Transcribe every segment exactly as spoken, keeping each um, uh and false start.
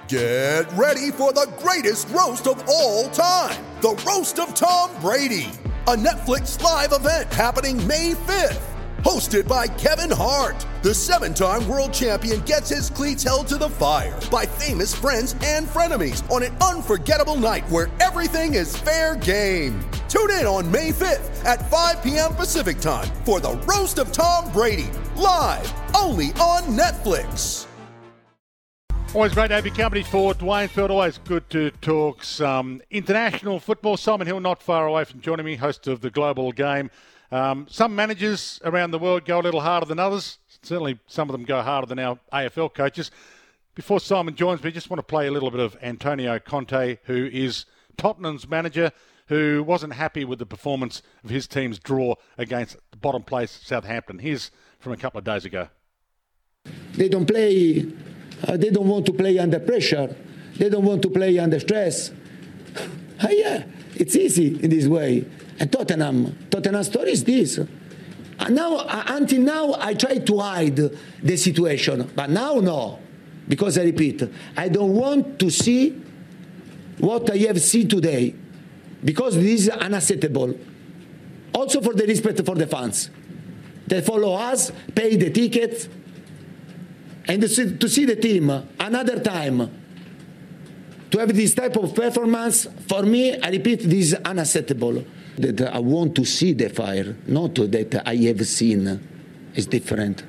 Get ready for the greatest roast of all time, the Roast of Tom Brady, a Netflix live event happening May fifth. Hosted by Kevin Hart, the seven-time world champion gets his cleats held to the fire by famous friends and frenemies on an unforgettable night where everything is fair game. Tune in on May fifth at five p.m. Pacific time for the Roast of Tom Brady, live only on Netflix. Always great to have your company for Dwayne Feld. Always good to talk some international football. Simon Hill not far away from joining me, host of the Global Game. Um, some managers around the world go a little harder than others. Certainly some of them go harder than our A F L coaches. Before Simon joins me, just want to play a little bit of Antonio Conte, who is Tottenham's manager, who wasn't happy with the performance of his team's draw against the bottom place Southampton. Here's from a couple of days ago. They don't play, uh, they don't want to play under pressure. They don't want to play under stress. uh, yeah, it's easy in this way. And Tottenham, Tottenham's story is this. And now, uh, until now, I try to hide the situation. But now, no. Because I repeat, I don't want to see what I have seen today. Because this is unacceptable. Also for the respect for the fans. They follow us, pay the tickets, and to see, to see the team another time, to have this type of performance, for me, I repeat, this is unacceptable. That I want to see the fire, not that I have seen. It's different.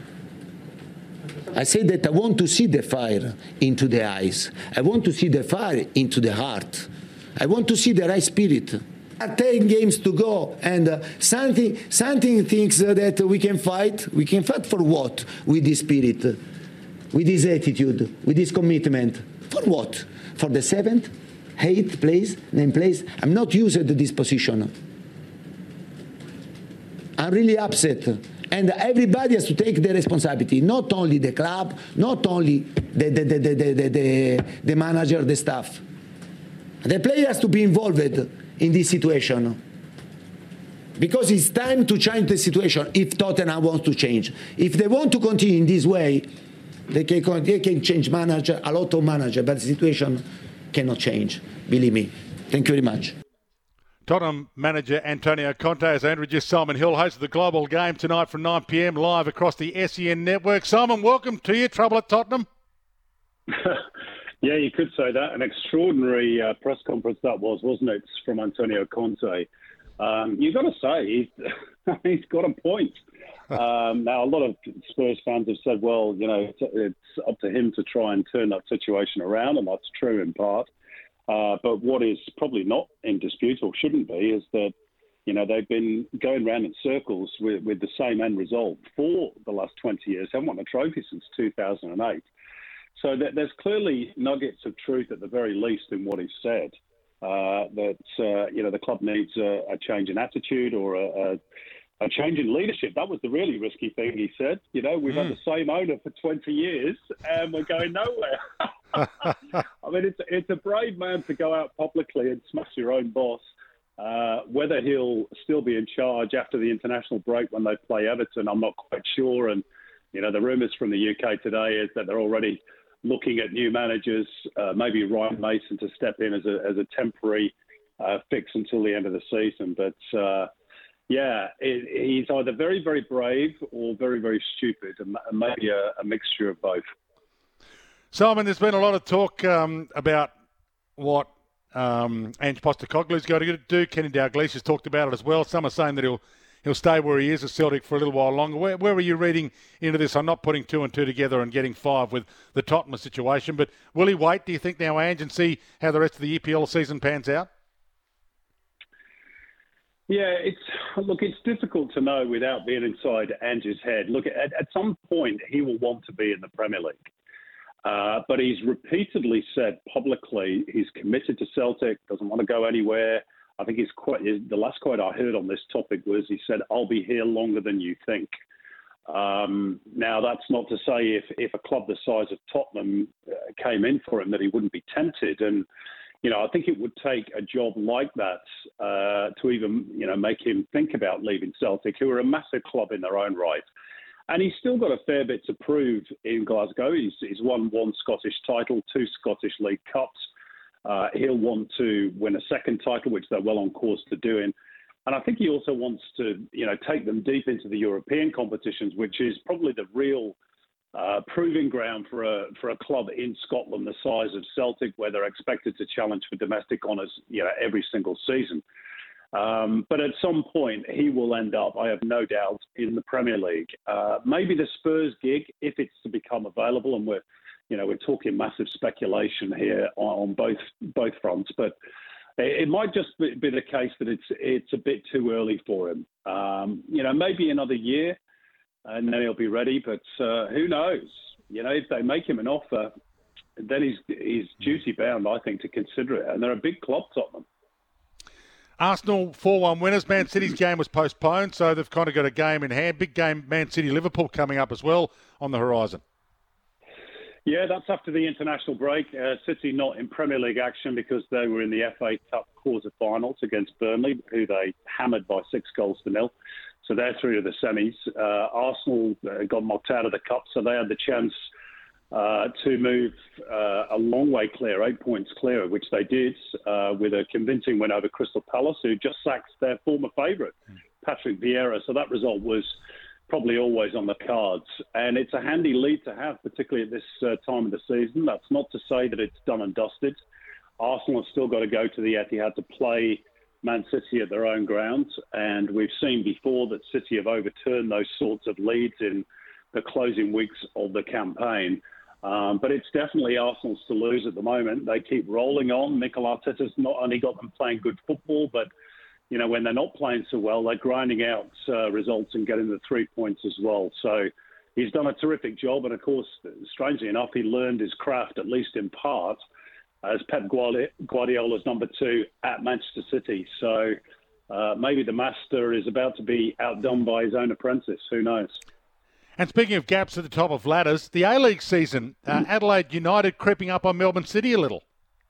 I say that I want to see the fire into the eyes. I want to see the fire into the heart. I want to see the right spirit. ten games to go, and uh, something, something thinks uh, that we can fight. We can fight for what? With this spirit, with this attitude, with this commitment. For what? For the seventh? Eighth place, ninth place. I'm not used to this position. I'm really upset. And everybody has to take the responsibility, not only the club, not only the, the, the, the, the, the, the manager, the staff. The player has to be involved in this situation. Because it's time to change the situation if Tottenham wants to change. If they want to continue in this way, they can, they can change manager, a lot of manager, but the situation cannot change, believe me. Thank you very much. Tottenham manager Antonio Conte, as I introduced Simon Hill, host of the Global Game tonight from nine p.m. live across the S E N network. Simon, welcome to you. Trouble at Tottenham? Yeah, you could say that. An extraordinary uh, press conference that was, wasn't it, from Antonio Conte? Um, you've got to say, he's, he's got a point. Um, now, a lot of Spurs fans have said, well, you know, it's, it's up to him to try and turn that situation around, and that's true in part. Uh, but what is probably not in dispute, or shouldn't be, is that, you know, they've been going round in circles with, with the same end result for the last twenty years. They haven't won a trophy since two thousand eight. So that there's clearly nuggets of truth at the very least in what he said. Uh, that, uh, you know, the club needs a, a change in attitude or a, a A change in leadership. That was the really risky thing he said. You know, we've mm. had the same owner for twenty years and we're going nowhere. I mean, it's, it's a brave man to go out publicly and smash your own boss. Uh, whether he'll still be in charge after the international break when they play Everton, I'm not quite sure. And, you know, the rumours from the U K today is that they're already looking at new managers, uh, maybe Ryan Mason to step in as a, as a temporary uh, fix until the end of the season. But, uh, Yeah, it, he's either very, very brave or very, very stupid, and maybe a, a mixture of both. Simon, there's been a lot of talk um, about what um, Ange Postecoglou's got to do. Kenny Dalglish has talked about it as well. Some are saying that he'll he'll stay where he is at Celtic for a little while longer. Where, where are you reading into this? I'm not putting two and two together and getting five with the Tottenham situation, but will he wait, do you think, now, Ange, and see how the rest of the E P L season pans out? Yeah, it's look, it's difficult to know without being inside Ange's head. Look, at, at some point he will want to be in the Premier League. Uh, but he's repeatedly said publicly he's committed to Celtic, doesn't want to go anywhere. I think he's quite, the last quote I heard on this topic was he said, "I'll be here longer than you think." Um, now, that's not to say if, if a club the size of Tottenham uh, came in for him that he wouldn't be tempted. And you know, I think it would take a job like that uh, to even, you know, make him think about leaving Celtic, who are a massive club in their own right. And he's still got a fair bit to prove in Glasgow. He's, he's won one Scottish title, two Scottish League Cups. Uh, he'll want to win a second title, which they're well on course to doing. And I think he also wants to, you know, take them deep into the European competitions, which is probably the real uh, proving ground for a for a club in Scotland the size of Celtic, where they're expected to challenge for domestic honours, you know, every single season. Um, but at some point, he will end up, I have no doubt, in the Premier League. Uh, maybe the Spurs gig, if it's to become available, and we're, you know, we're talking massive speculation here on, on both both fronts, but it, it might just be, be the case that it's it's a bit too early for him. Um, you know, maybe another year, and then he'll be ready. But uh, who knows? You know, if they make him an offer, then he's he's duty bound, I think, to consider it. And they're a big club, Tottenham. Arsenal four one winners. Man City's game was postponed, so they've kind of got a game in hand. Big game, Man City-Liverpool coming up as well on the horizon. Yeah, that's after the international break. Uh, City not in Premier League action because they were in the F A Cup quarter-finals against Burnley, who they hammered by six goals to nil. So they're through to the semis. Uh, Arsenal uh, got knocked out of the Cup, so they had the chance Uh, to move uh, a long way clear, eight points clear, which they did uh, with a convincing win over Crystal Palace, who just sacked their former favourite, Patrick Vieira. So that result was probably always on the cards. And it's a handy lead to have, particularly at this uh, time of the season. That's not to say that it's done and dusted. Arsenal have still got to go to the Etihad to play Man City at their own ground. And we've seen before that City have overturned those sorts of leads in the closing weeks of the campaign. Um, but it's definitely Arsenal's to lose at the moment. They keep rolling on. Mikel Arteta's not only got them playing good football, but, you know, when they're not playing so well, they're grinding out uh, results and getting the three points as well. So he's done a terrific job. And, of course, strangely enough, he learned his craft, at least in part, as Pep Guardiola's number two at Manchester City. So uh, maybe the master is about to be outdone by his own apprentice. Who knows? And speaking of gaps at the top of ladders, the A-League season, uh, Adelaide United creeping up on Melbourne City a little.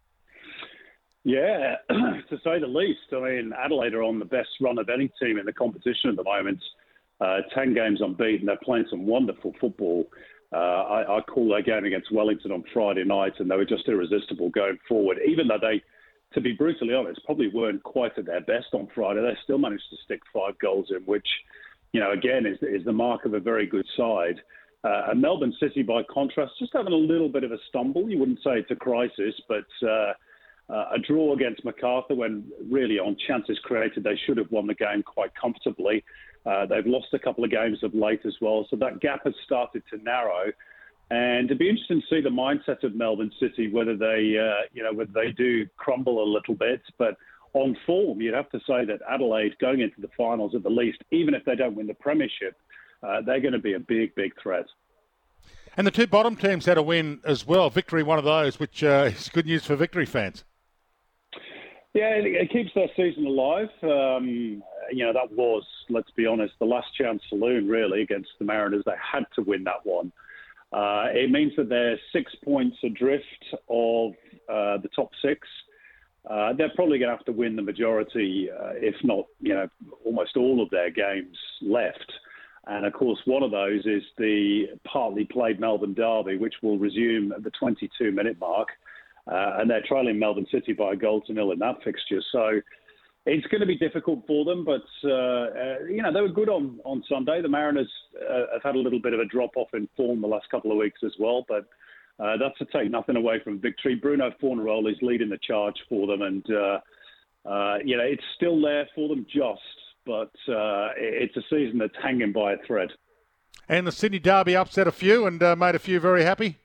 Yeah, to say the least. I mean, Adelaide are on the best run of any team in the competition at the moment. Uh, ten games unbeaten. They're playing some wonderful football. Uh, I, I call their game against Wellington on Friday night, and they were just irresistible going forward. Even though they, to be brutally honest, probably weren't quite at their best on Friday, they still managed to stick five goals in, which, you know, again, is, is the mark of a very good side. Uh, and Melbourne City, by contrast, just having a little bit of a stumble. You wouldn't say it's a crisis, but uh, uh, a draw against Macarthur when really on chances created, they should have won the game quite comfortably. Uh, they've lost a couple of games of late as well, so that gap has started to narrow. And it'd be interesting to see the mindset of Melbourne City, whether they, uh, you know, whether they do crumble a little bit, but on form, you'd have to say that Adelaide, going into the finals at the least, even if they don't win the premiership, uh, they're going to be a big, big threat. And the two bottom teams had a win as well. Victory, one of those, which uh, is good news for Victory fans. Yeah, it keeps their season alive. Um, you know, that was, let's be honest, the last chance saloon, really, against the Mariners. They had to win that one. Uh, it means that they're six points adrift of uh, the top six. Uh, they're probably going to have to win the majority, uh, if not, you know, almost all of their games left. And, of course, one of those is the partly played Melbourne Derby, which will resume at the twenty-two minute mark. Uh, and they're trailing Melbourne City by a goal to nil in that fixture. So it's going to be difficult for them. But, uh, uh, you know, they were good on, on Sunday. The Mariners uh, have had a little bit of a drop-off in form the last couple of weeks as well. But Uh, that's to take nothing away from Victory. Bruno Fornaroli is leading the charge for them, and uh, uh, you know it's still there for them, just, but uh, it's a season that's hanging by a thread. And the Sydney Derby upset a few and uh, made a few very happy.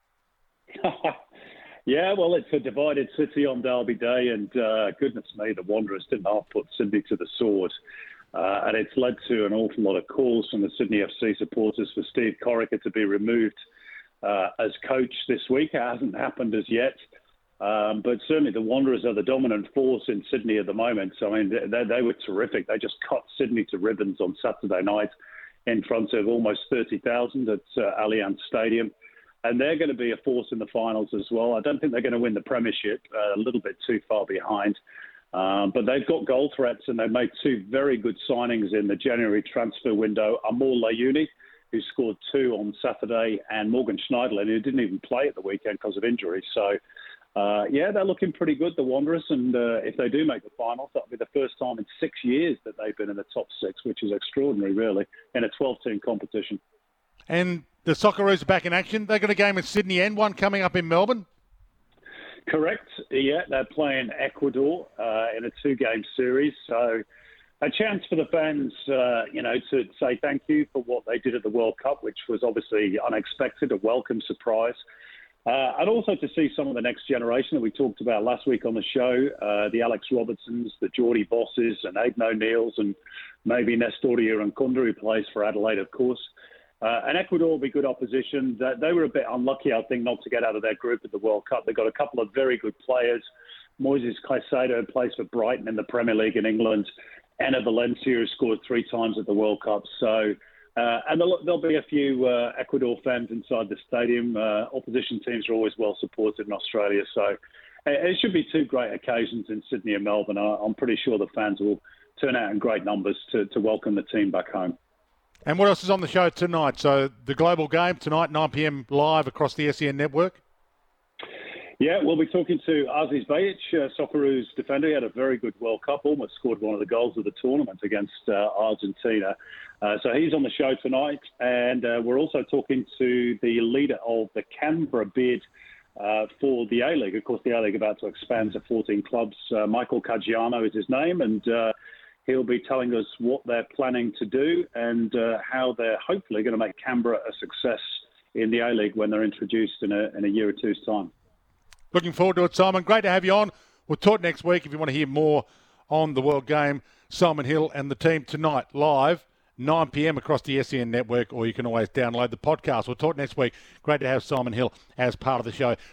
Yeah, well, it's a divided city on Derby Day, and uh, goodness me, the Wanderers didn't half put Sydney to the sword. Uh, and it's led to an awful lot of calls from the Sydney F C supporters for Steve Corica to be removed Uh, as coach this week. It hasn't happened as yet. Um, but certainly the Wanderers are the dominant force in Sydney at the moment. So, I mean, they, they were terrific. They just cut Sydney to ribbons on Saturday night in front of almost thirty thousand at uh, Allianz Stadium. And they're going to be a force in the finals as well. I don't think they're going to win the premiership, uh, a little bit too far behind. Um, but they've got goal threats, and they've made two very good signings in the January transfer window. Amor Layuni, who scored two on Saturday, and Morgan Schneiderlin, who didn't even play at the weekend because of injury. So, uh, yeah, they're looking pretty good, the Wanderers. And uh, if they do make the finals, that'll be the first time in six years that they've been in the top six, which is extraordinary, really, in a twelve-team competition. And the Socceroos are back in action. They've got a game in Sydney and one coming up in Melbourne. Correct. Yeah, they're playing Ecuador uh, in a two-game series. So a chance for the fans, uh, you know, to say thank you for what they did at the World Cup, which was obviously unexpected, a welcome surprise. Uh, and also to see some of the next generation that we talked about last week on the show, uh, the Alex Robertsons, the Geordie Bosses and Aidan O'Neills and maybe Nestoria and Kunda, who plays for Adelaide, of course. Uh, and Ecuador will be good opposition. They, they were a bit unlucky, I think, not to get out of their group at the World Cup. They've got a couple of very good players. Moises Caicedo plays for Brighton in the Premier League in England. Enner Valencia, who scored three times at the World Cup. So, uh, and there'll, there'll be a few uh, Ecuador fans inside the stadium. Uh, opposition teams are always well supported in Australia. So it should be two great occasions in Sydney and Melbourne. I'm pretty sure the fans will turn out in great numbers to, to welcome the team back home. And what else is on the show tonight? So the Global Game tonight, nine p.m. live across the S E N network. Yeah, we'll be talking to Aziz Bayic, uh, Socceroos defender. He had a very good World Cup, almost scored one of the goals of the tournament against uh, Argentina. Uh, so he's on the show tonight. And uh, we're also talking to the leader of the Canberra bid uh, for the A-League. Of course, the A-League about to expand to fourteen clubs. Uh, Michael Caggiano is his name, and uh, he'll be telling us what they're planning to do and uh, how they're hopefully going to make Canberra a success in the A-League when they're introduced in a, in a year or two's time. Looking forward to it, Simon. Great to have you on. We'll talk next week if you want to hear more on the World Game. Simon Hill and the team tonight live, nine p.m. across the S E N network, or you can always download the podcast. We'll talk next week. Great to have Simon Hill as part of the show.